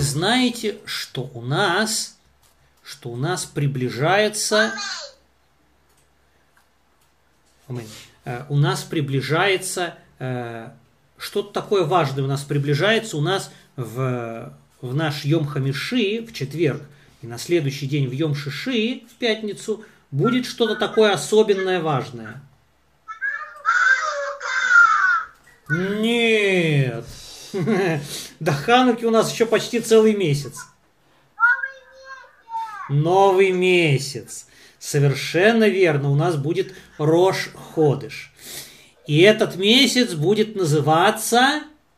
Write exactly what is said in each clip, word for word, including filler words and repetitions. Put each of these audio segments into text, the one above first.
знаете, что у нас, что у нас приближается, у нас приближается, что-то такое важное у нас приближается, у нас в, в наш Йом Хамиши, в четверг, и на следующий день в Йом Шиши, в пятницу, будет что-то такое особенное, важное. Нет. До Хануки у нас еще почти целый месяц. Новый месяц. Совершенно верно. У нас будет Рош Ходыш. И этот месяц будет называться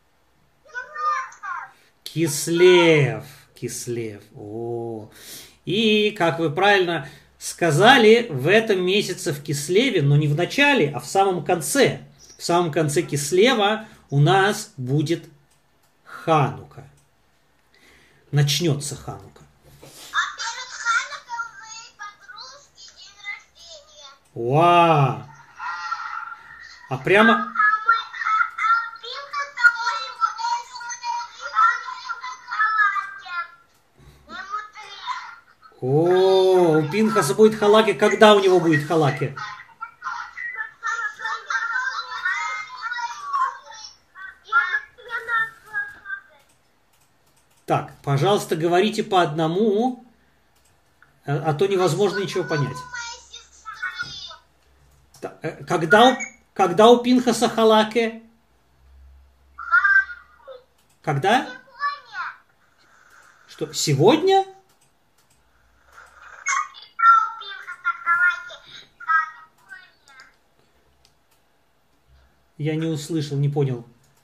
Кислев. Кислев. О. И, как вы правильно сказали, в этом месяце в Кислеве, но не в начале, а в самом конце. В самом конце Кислева у нас будет Ханука. Начнется Ханука. А перед Ханукой у моей подружки день рождения. Вау! А прямо... А мой, а, а Пинка ему будет халаки. О, у Пинхаса будет халаки. Когда у него будет халаки? Так, пожалуйста, говорите по одному, а то невозможно ничего понять. Когда у, когда у Пинхаса халаки? Когда? Что, сегодня? Я не услышал, не понял.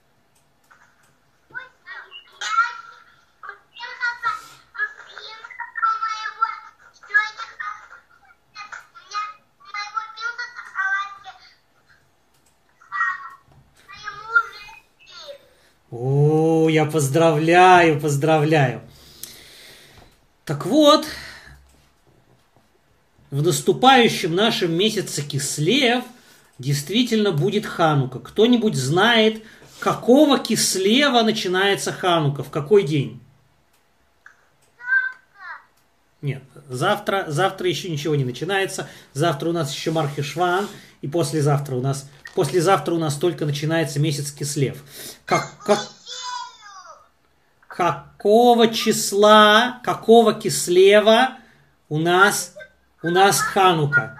О, я поздравляю, поздравляю. Так вот, в наступающем нашем месяце Кислев действительно будет Ханука. Кто-нибудь знает, какого Кислева начинается Ханука? В какой день? Нет, завтра, завтра еще ничего не начинается. Завтра у нас еще Мархешван, и послезавтра у нас, послезавтра у нас только начинается месяц Кислев. Как, как, какого числа, какого Кислева у нас, у нас Ханука?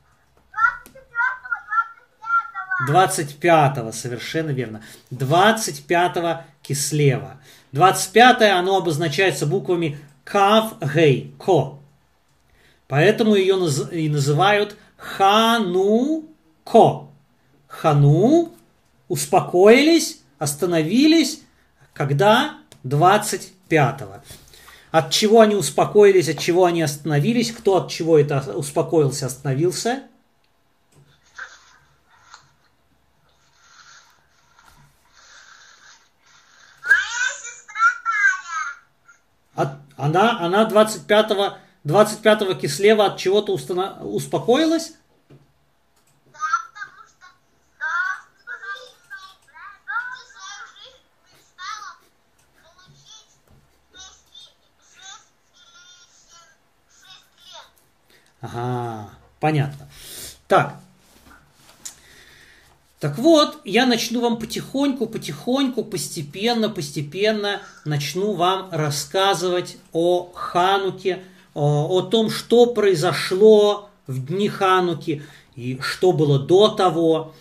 двадцать пятого, совершенно верно. двадцать пятого Кислева. двадцать пятое оно обозначается буквами Кав Гей, Ко. Поэтому ее наз... и называют Хануко. Хану, успокоились, остановились, когда? двадцать пятого. От чего они успокоились, от чего они остановились, кто от чего это успокоился, остановился? От, она, она двадцать пятого, двадцать пятого Кислева от чего-то устана, успокоилась? Да, потому что да, жизнь мечтала получить шесть или шесть лет. Ага, понятно. Так. Так вот, я начну вам потихоньку, потихоньку, постепенно, постепенно начну вам рассказывать о Хануке, о, о том, что произошло в дни Хануки и что было до того.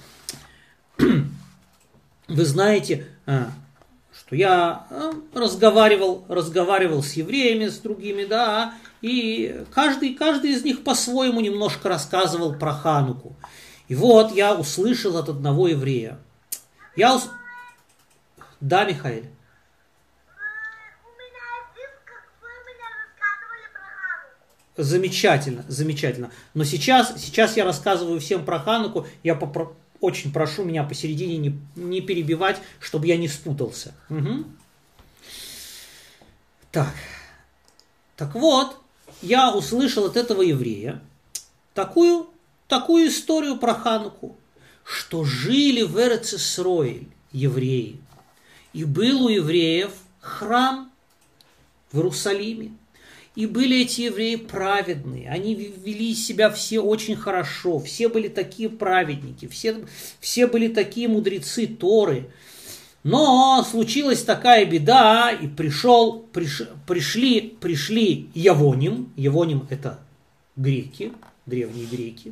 Вы знаете, что я разговаривал, разговаривал с евреями, с другими, да, и каждый, каждый из них по-своему немножко рассказывал про Хануку. И вот я услышал от одного еврея. Я ус... Да, Михаил? Замечательно, замечательно. Но сейчас, сейчас я рассказываю всем про Хануку. Я попро... очень прошу меня посередине не, не перебивать, чтобы я не спутался. Угу. Так. Так вот, я услышал от этого еврея такую... такую историю про Хануку, что жили в Эрец-Исроэль евреи, и был у евреев храм, в Иерусалиме. И были эти евреи праведные, они вели себя все очень хорошо, все были такие праведники, все, все были такие мудрецы Торы. Но случилась такая беда, и пришел, приш, пришли, пришли явоним, явоним это греки, древние греки,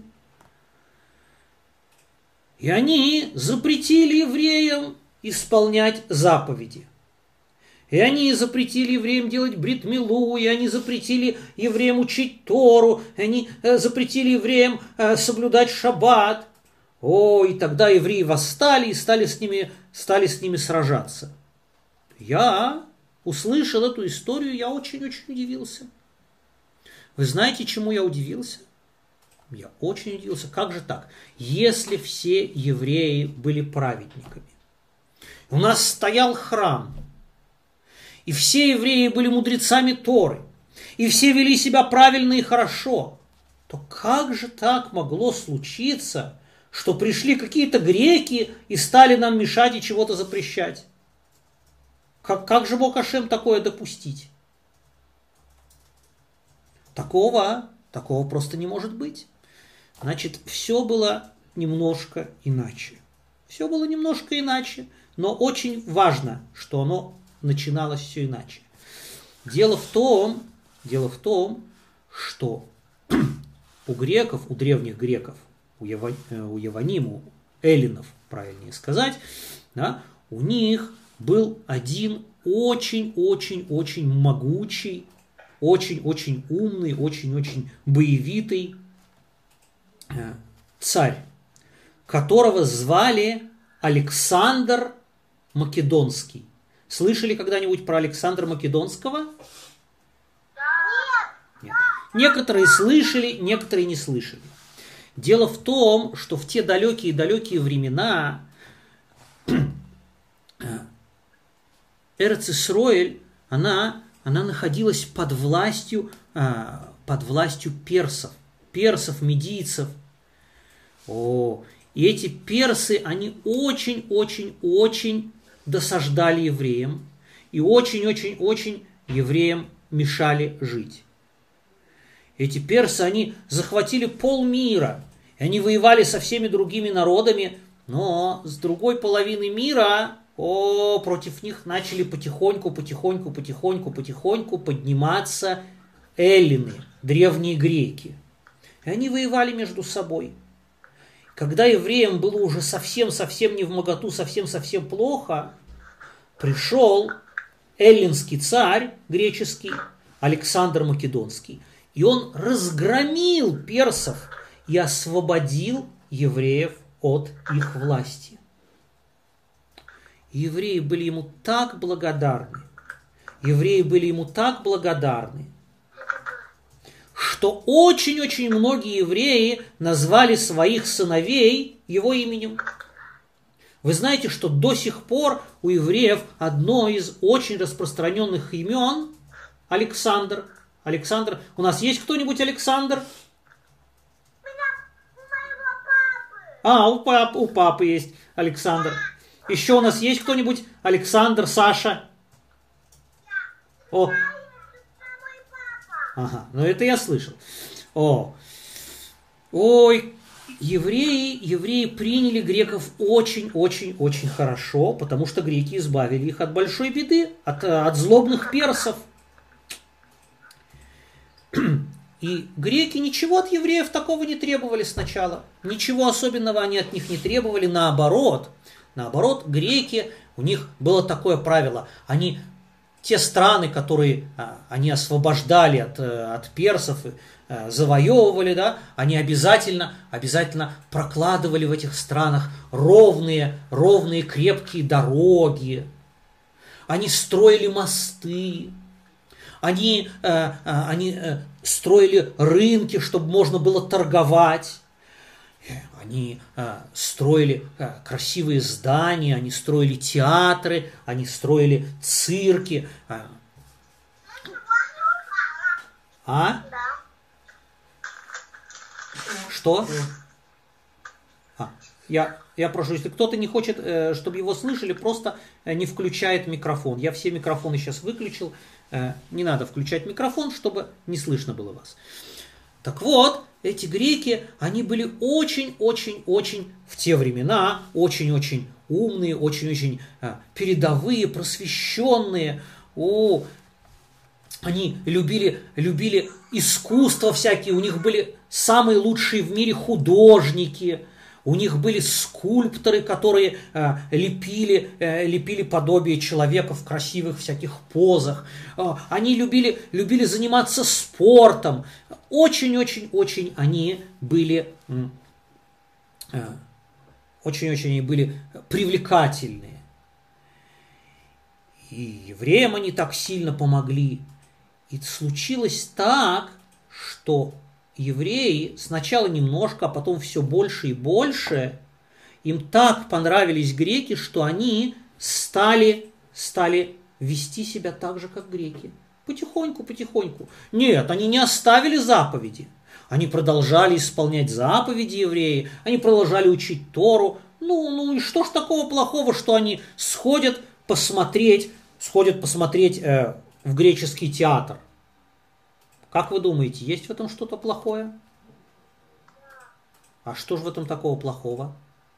и они запретили евреям исполнять заповеди. И они запретили евреям делать брит-милу, и они запретили евреям учить Тору, и они э, запретили евреям э, соблюдать шаббат. О, и тогда евреи восстали и стали с ними, стали с ними сражаться. Я услышал эту историю, я очень-очень удивился. Вы знаете, чему я удивился? Я очень удивился. Как же так? Если все евреи были праведниками, у нас стоял храм, и все евреи были мудрецами Торы, и все вели себя правильно и хорошо, то как же так могло случиться, что пришли какие-то греки и стали нам мешать и чего-то запрещать? Как, как же мог Ашем такое допустить? Такого, такого просто не может быть. Значит, все было немножко иначе. Все было немножко иначе, но очень важно, что оно начиналось все иначе. Дело в том, дело в том, что у греков, у древних греков, у, Ява, у Яваним, у эллинов, правильнее сказать, да, у них был один очень-очень-очень могучий, очень-очень умный, очень-очень боевитый э, царь, которого звали Александр Македонский. Слышали когда-нибудь про Александра Македонского? Нет. Некоторые слышали, некоторые не слышали. Дело в том, что в те далекие-далекие времена Эрец-Исроэль, она, она находилась под властью, под властью персов, персов, медийцев. О, и эти персы, они очень-очень-очень досаждали евреям и очень-очень-очень евреям мешали жить. Эти персы, они захватили полмира, и они воевали со всеми другими народами, но с другой половины мира, о, против них начали потихоньку, потихоньку, потихоньку, потихоньку подниматься эллины, древние греки. И они воевали между собой. Когда евреям было уже совсем-совсем невмоготу, совсем-совсем плохо, пришел эллинский царь греческий, Александр Македонский, и он разгромил персов и освободил евреев от их власти. И евреи были ему так благодарны, евреи были ему так благодарны, что очень-очень многие евреи назвали своих сыновей его именем. Вы знаете, что до сих пор у евреев одно из очень распространенных имен Александр. Александр. У нас есть кто-нибудь Александр? А, у папы, у папы есть Александр. Еще у нас есть кто-нибудь Александр, Саша? О. Ага, ну это я слышал. О, ой, евреи, евреи приняли греков очень-очень-очень хорошо, потому что греки избавили их от большой беды, от, от злобных персов. И греки ничего от евреев такого не требовали сначала. Ничего особенного они от них не требовали, наоборот. Наоборот, греки, у них было такое правило, они... Те страны, которые а, они освобождали от, от персов, а, завоевывали, да, они обязательно, обязательно прокладывали в этих странах ровные, ровные крепкие дороги. Они строили мосты, они, а, а, они а, строили рынки, чтобы можно было торговать. Они а, строили а, красивые здания, они строили театры, они строили цирки. А? а? Что? А, Я, я прошу, если кто-то не хочет, э, чтобы его слышали, просто э, не включает микрофон. Я все микрофоны сейчас выключил. Э, не надо включать микрофон, чтобы не слышно было вас. Так вот, эти греки, они были очень-очень-очень в те времена, очень-очень умные, очень-очень э, передовые, просвещенные. О, они любили, любили искусство всякие, у них были самые лучшие в мире художники. У них были скульпторы, которые э, лепили, э, лепили подобие человека в красивых всяких позах. Э, они любили, любили заниматься спортом. Очень-очень-очень они были, э, очень-очень они были привлекательные. И евреям они так сильно помогли. И случилось так, что евреи сначала немножко, а потом все больше и больше, им так понравились греки, что они стали, стали вести себя так же, как греки. Потихоньку, потихоньку. Нет, они не оставили заповеди. Они продолжали исполнять заповеди евреи, они продолжали учить Тору. Ну, ну и что ж такого плохого, что они сходят посмотреть, сходят посмотреть э, в греческий театр? Как вы думаете, есть в этом что-то плохое? А что же в этом такого плохого?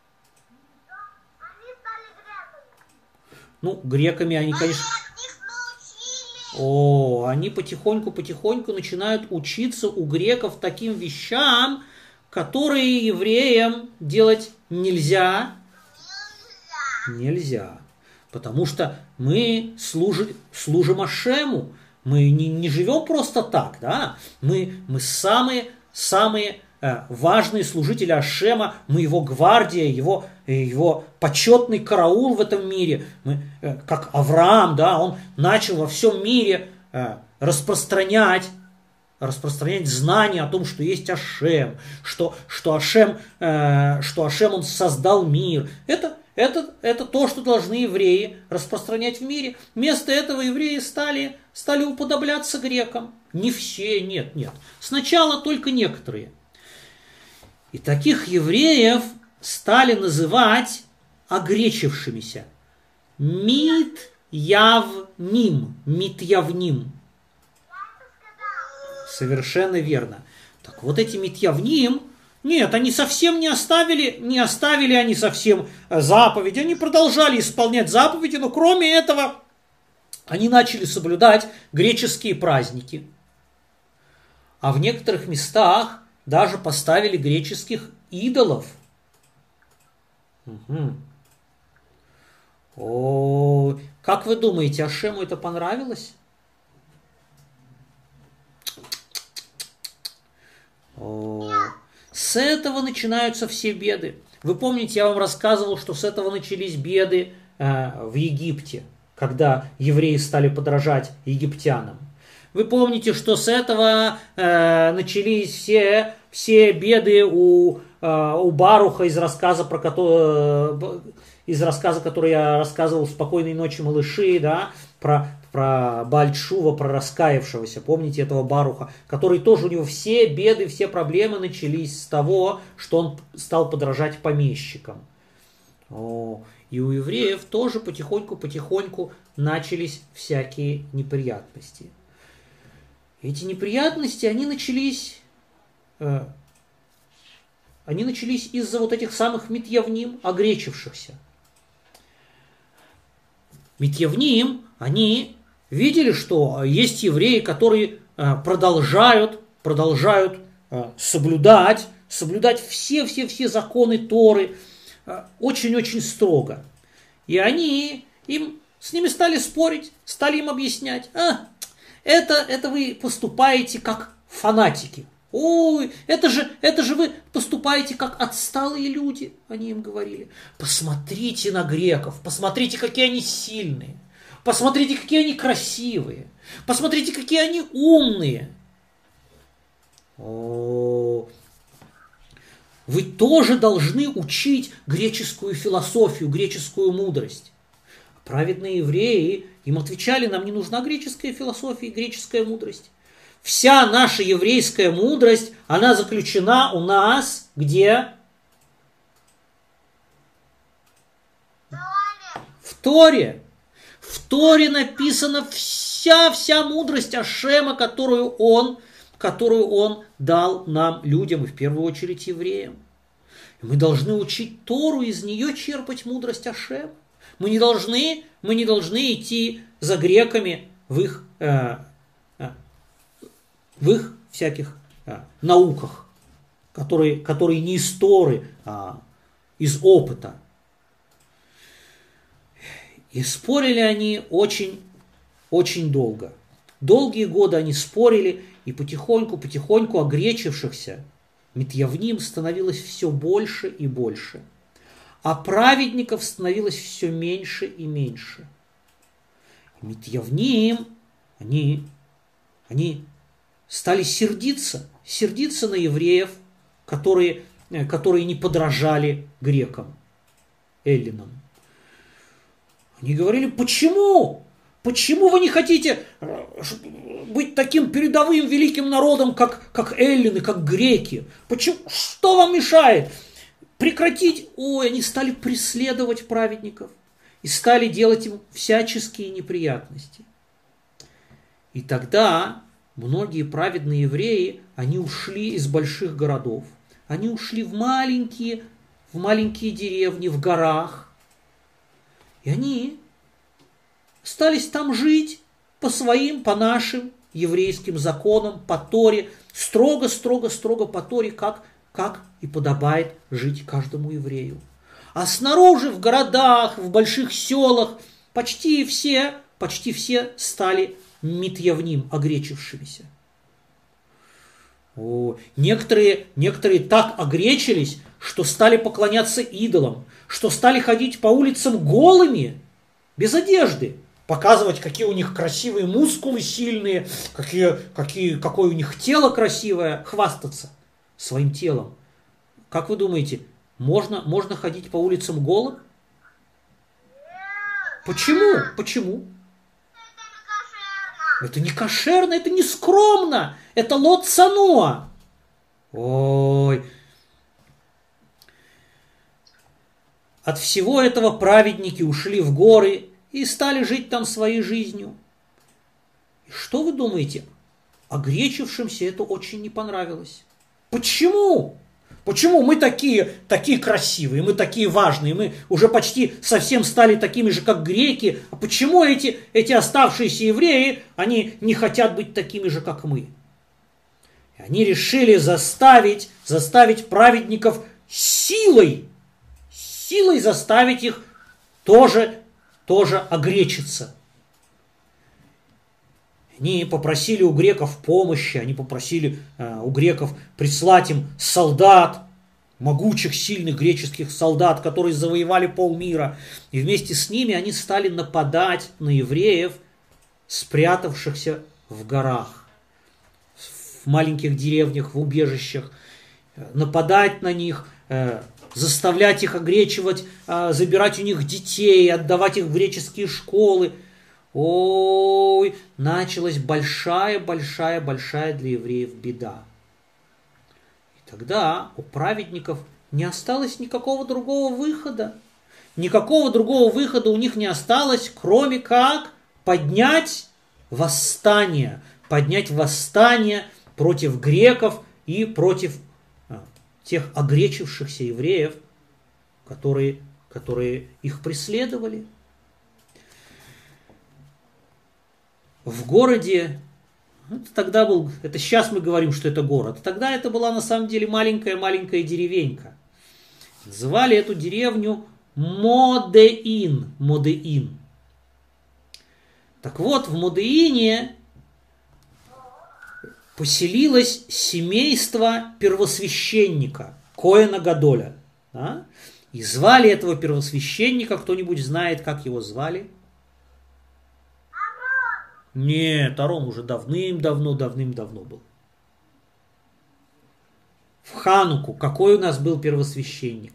Они стали греками. Ну, греками они, конечно... Они от них научились. О, они потихоньку-потихоньку начинают учиться у греков таким вещам, которые евреям делать нельзя. Нельзя. Нельзя. Потому что мы служи, служим Ашему. Мы не, не живем просто так, да? Мы, мы самые, самые э, важные служители Ашема, мы его гвардия, его, его почетный караул в этом мире. Мы, э, как Авраам, да, он начал во всем мире э, распространять, распространять знания о том, что есть Ашем, что, что, Ашем, э, что Ашем он создал мир. Это Это, это то, что должны евреи распространять в мире. Вместо этого евреи стали, стали уподобляться грекам. Не все, нет, нет. Сначала только некоторые. И таких евреев стали называть огречившимися. Мит-яв-ним. Мит-явним. Совершенно верно. Так вот эти мит-явним, нет, они совсем не оставили, не оставили они совсем заповеди, они продолжали исполнять заповеди, но кроме этого они начали соблюдать греческие праздники. А в некоторых местах даже поставили греческих идолов. Угу. О, как вы думаете, Ашему это понравилось? О. С этого начинаются все беды. Вы помните, я вам рассказывал, что с этого начались беды э, в Египте, когда евреи стали подражать египтянам. Вы помните, что с этого э, начались все, все беды у, э, у Баруха из рассказа, про который, из рассказа, который я рассказывал в «Спокойной ночи, малыши», да, про про Бааль-Тшува, про раскаявшегося, помните этого Баруха, который тоже, у него все беды, все проблемы начались с того, что он стал подражать помещикам. О, и у евреев тоже потихоньку-потихоньку начались всякие неприятности. Эти неприятности, они начались, э, они начались из-за вот этих самых митьявним, огречившихся. Митьявним, они видели, что есть евреи, которые продолжают, продолжают соблюдать, соблюдать все-все-все законы Торы очень-очень строго. И они им, с ними стали спорить, стали им объяснять. А, это, это вы поступаете как фанатики. Ой, это же, это же вы поступаете как отсталые люди, они им говорили. Посмотрите на греков, посмотрите, какие они сильные. Посмотрите, какие они красивые. Посмотрите, какие они умные. О, вы тоже должны учить греческую философию, греческую мудрость. Праведные евреи им отвечали: нам не нужна греческая философия и греческая мудрость. Вся наша еврейская мудрость, она заключена у нас где? В Торе. В Торе написана вся-вся мудрость Ашема, которую он, которую он дал нам, людям, и в первую очередь евреям. И мы должны учить Тору, из нее черпать мудрость Ашема. Мы не должны, мы не должны идти за греками в их, э, э, в их всяких э, науках, которые, которые не из Торы, а из опыта. И спорили они очень, очень долго. Долгие годы они спорили, и потихоньку-потихоньку огречившихся митьявним становилось все больше и больше. А праведников становилось все меньше и меньше. Митьявним, они, они стали сердиться, сердиться на евреев, которые, которые не подражали грекам, эллинам. Они говорили, почему? Почему вы не хотите быть таким передовым великим народом, как, как эллины, как греки? Почему? Что вам мешает? Прекратить? Ой, они стали преследовать праведников и стали делать им всяческие неприятности. И тогда многие праведные евреи, они ушли из больших городов. Они ушли в маленькие, в маленькие деревни, в горах. И они остались там жить по своим, по нашим еврейским законам, по Торе, строго-строго-строго по Торе, как, как и подобает жить каждому еврею. А снаружи, в городах, в больших селах, почти все, почти все стали митьявним, огречившимися. О, некоторые, некоторые так огречились, что стали поклоняться идолам, что стали ходить по улицам голыми, без одежды, показывать, какие у них красивые мускулы сильные, какие, какие, какое у них тело красивое, хвастаться своим телом. Как вы думаете, можно, можно ходить по улицам голым? Почему? Почему? Это не кошерно, это не скромно, это лот цануа. Ой. От всего этого праведники ушли в горы и стали жить там своей жизнью. И что вы думаете? Огречившимся это очень не понравилось. Почему? Почему мы такие, такие красивые, мы такие важные, мы уже почти совсем стали такими же, как греки. А почему эти, эти оставшиеся евреи, они не хотят быть такими же, как мы? И они решили заставить, заставить праведников силой, силой заставить их тоже, тоже огречиться. Они попросили у греков помощи, они попросили э, у греков прислать им солдат, могучих, сильных греческих солдат, которые завоевали полмира. И вместе с ними они стали нападать на евреев, спрятавшихся в горах, в маленьких деревнях, в убежищах, нападать на них, э, заставлять их огречивать, э, забирать у них детей, отдавать их в греческие школы. Ой, началась большая-большая-большая для евреев беда. И тогда у праведников не осталось никакого другого выхода. Никакого другого выхода у них не осталось, кроме как поднять восстание. Поднять восстание против греков и против а, тех огречившихся евреев, которые, которые их преследовали. В городе, это тогда был, это сейчас мы говорим, что это город, тогда это была на самом деле маленькая-маленькая деревенька. Называли эту деревню Модеин, Модеин. Так вот, в Модеине поселилось семейство первосвященника, Коэна Гадоля. Да? И звали этого первосвященника, кто-нибудь знает, как его звали? Нет, Арон уже давным-давно, давным-давно был. В Хануку какой у нас был первосвященник?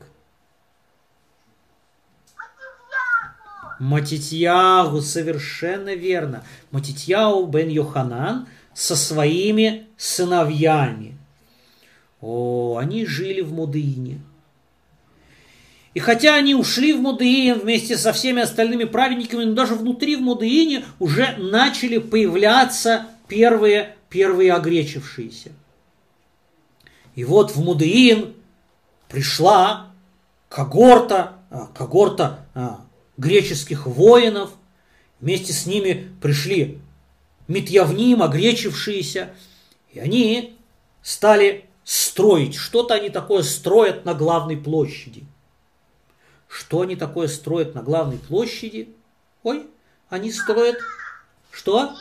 Матитьягу, совершенно верно. Матитьяу бен Йоханан со своими сыновьями. О, они жили в Модеине. И хотя они ушли в Модеин вместе со всеми остальными праведниками, но даже внутри в Модеине уже начали появляться первые, первые огречившиеся. И вот в Модеин пришла когорта, когорта а, греческих воинов. Вместе с ними пришли митьявним, огречившиеся. И они стали строить. Что-то они такое строят на главной площади. Что они такое строят на главной площади? Ой, они строят... Что?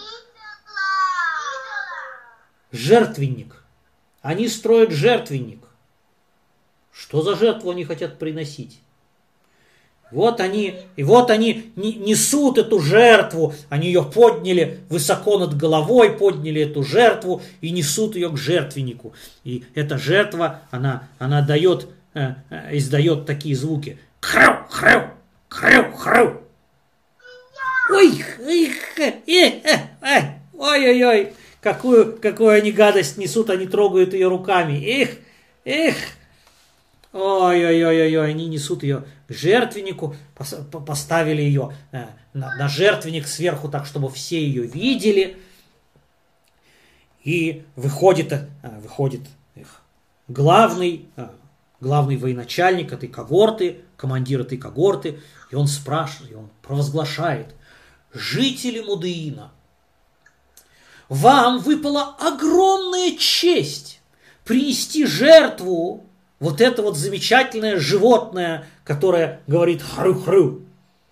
Жертвенник. Они строят жертвенник. Что за жертву они хотят приносить? Вот они, и вот они несут эту жертву, они ее подняли высоко над головой, подняли эту жертву и несут ее к жертвеннику. И эта жертва, она, она дает, э, э, издает такие звуки. Хрю, хрю, хрю, хрю. Ой, эх, эх, эх, эх, ой-ой-ой, какую, какую они гадость несут, они трогают ее руками. Эх, эх. Ой-ой-ой-ой, они несут ее к жертвеннику, поставили ее на, на жертвенник сверху, так, чтобы все ее видели. И выходит, выходит их главный, главный военачальник этой когорты, командир этой когорты, и он спрашивает, и он провозглашает: жители Модеина, вам выпала огромная честь принести жертву вот это вот замечательное животное, которое говорит хрю-хрю.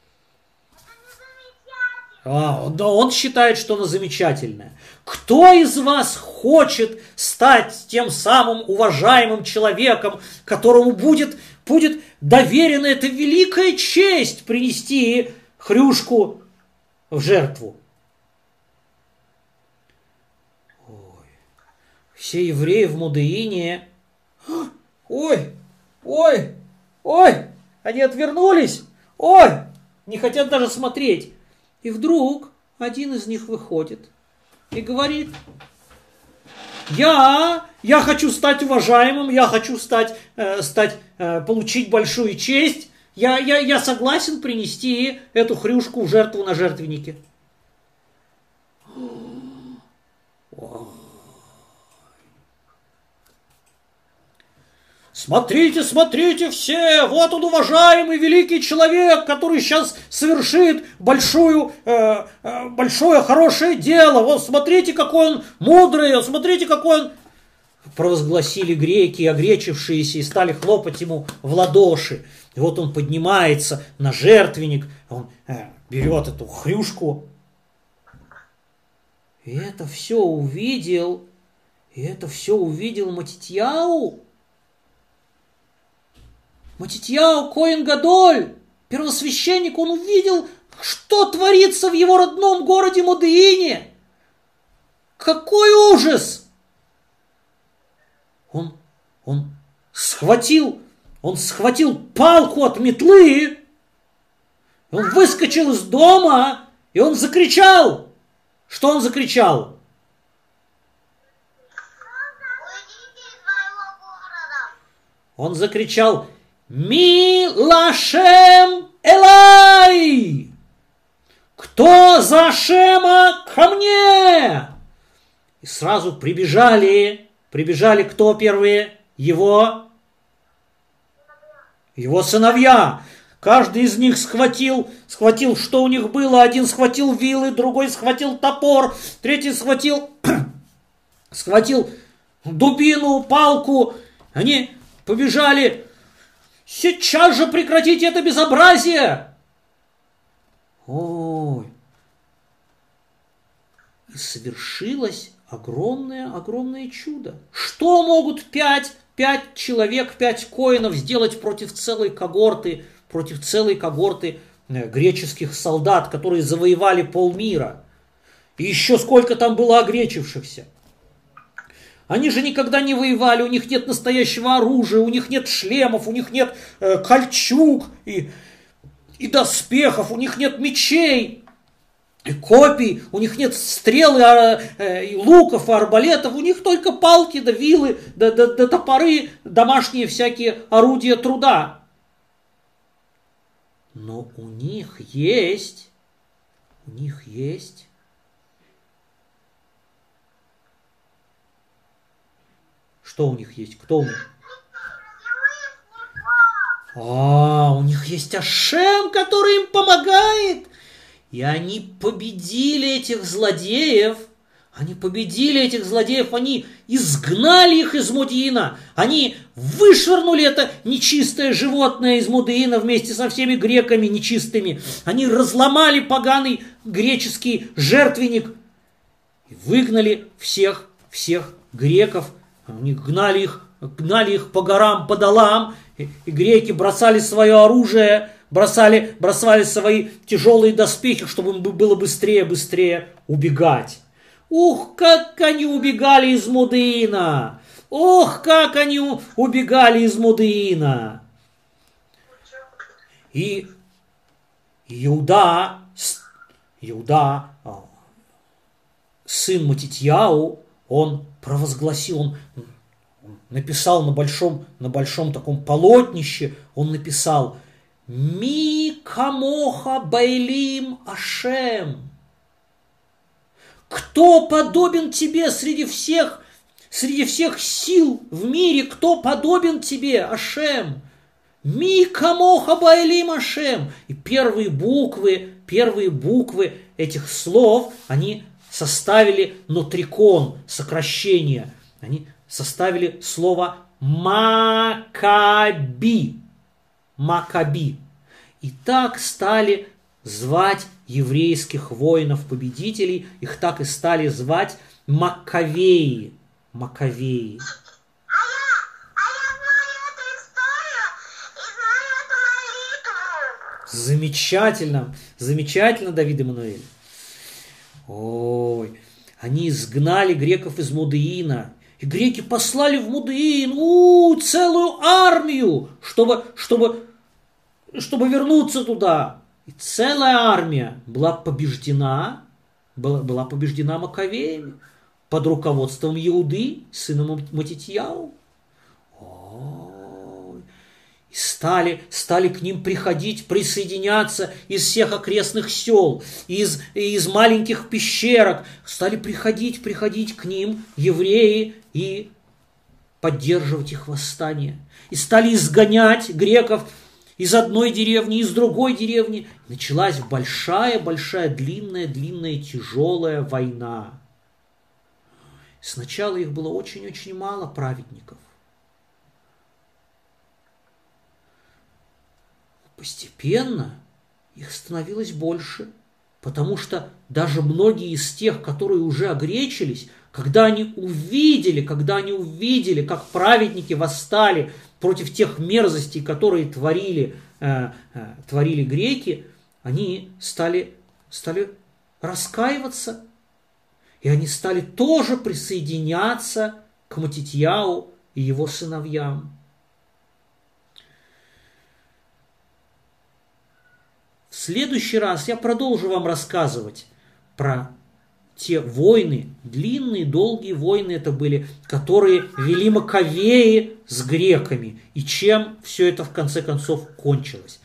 А, да, он считает, что оно замечательное. Кто из вас хочет стать тем самым уважаемым человеком, которому будет, будет доверена эта великая честь принести хрюшку в жертву? Ой. Все евреи в Модеине... Ой, ой, ой, они отвернулись, ой, не хотят даже смотреть. И вдруг один из них выходит и говорит: я, я хочу стать уважаемым, я хочу стать, э, стать э, получить большую честь, я, я, я согласен принести эту хрюшку в жертву на жертвеннике. Смотрите, смотрите все, вот он, уважаемый великий человек, который сейчас совершит большую, э, э, большое хорошее дело. Вот смотрите, какой он мудрый, вот смотрите, какой он... Провозгласили греки, огречившиеся, и стали хлопать ему в ладоши. И вот он поднимается на жертвенник, он э, берет эту хрюшку. И это все увидел, и это все увидел Матитьяу. Матитьяу Коэн Гадоль, первосвященник, он увидел, что творится в его родном городе Модеине. Какой ужас! Он, он схватил, он схватил палку от метлы, он выскочил из дома, и он закричал. Что он закричал? Он закричал: «Ми лашем элай! Кто за Шема ко мне?» И сразу прибежали, прибежали кто первые? Его, его сыновья. Каждый из них схватил, схватил, что у них было. Один схватил вилы, другой схватил топор, третий схватил, схватил дубину, палку. Они побежали. Сейчас же прекратите это безобразие! Ой! И совершилось огромное, огромное чудо. Что могут пять, пять человек, пять коинов сделать против целой когорты, против целой когорты греческих солдат, которые завоевали полмира? И еще сколько там было огречившихся? Они же никогда не воевали, у них нет настоящего оружия, у них нет шлемов, у них нет э, кольчуг и, и доспехов, у них нет мечей и копий, у них нет стрел и, э, и луков, и арбалетов, у них только палки, да вилы, да, да, да топоры, домашние всякие орудия труда. но у них есть, у них есть Что у них есть? Кто у них? А, у них есть Ашем, который им помогает. И они победили этих злодеев. Они победили этих злодеев. Они изгнали их из Модиина. Они вышвырнули это нечистое животное из Модиина вместе со всеми греками нечистыми. Они разломали поганый греческий жертвенник. И выгнали всех, всех греков. Они гнали их, гнали их по горам, по долам. И, и греки бросали свое оружие, бросали, бросали свои тяжелые доспехи, чтобы им было быстрее, быстрее убегать. Ух, как они убегали из Модиина! Ох, как они убегали из Модиина! И Иуда, Иуда, сын Матитьяу, он провозгласил, он написал на большом, на большом таком полотнище, он написал «Ми камоха байлим Ашем». Кто подобен тебе среди всех, среди всех сил в мире, кто подобен тебе, Ашем? Ми камоха байлим Ашем. И первые буквы, первые буквы этих слов, они составили нотрикон, сокращение. Они составили слово Макаби. Макаби. И так стали звать еврейских воинов-победителей. Их так и стали звать Маккавеи. Маккавеи. А я, а я знаю эту историю и знаю эту молитву. Замечательно, замечательно, Давид Эммануэль. Ой, они изгнали греков из Модиина. И греки послали в Модиин у, целую армию, чтобы, чтобы, чтобы вернуться туда. И целая армия была побеждена, была, была побеждена Маковеями под руководством Иуды, сына Матитьяу. И стали, стали к ним приходить, присоединяться из всех окрестных сел, из, из маленьких пещерок. Стали приходить, приходить к ним евреи и поддерживать их восстание. И стали изгонять греков из одной деревни, из другой деревни. Началась большая-большая, длинная-длинная, тяжелая война. Сначала их было очень-очень мало праведников. Постепенно их становилось больше, потому что даже многие из тех, которые уже огречились, когда они увидели, когда они увидели, как праведники восстали против тех мерзостей, которые творили, э, э, творили греки, они стали, стали раскаиваться, и они стали тоже присоединяться к Матитьяу и его сыновьям. В следующий раз я продолжу вам рассказывать про те войны, длинные, долгие войны это были, которые вели Маковеи с греками, и чем все это в конце концов кончилось.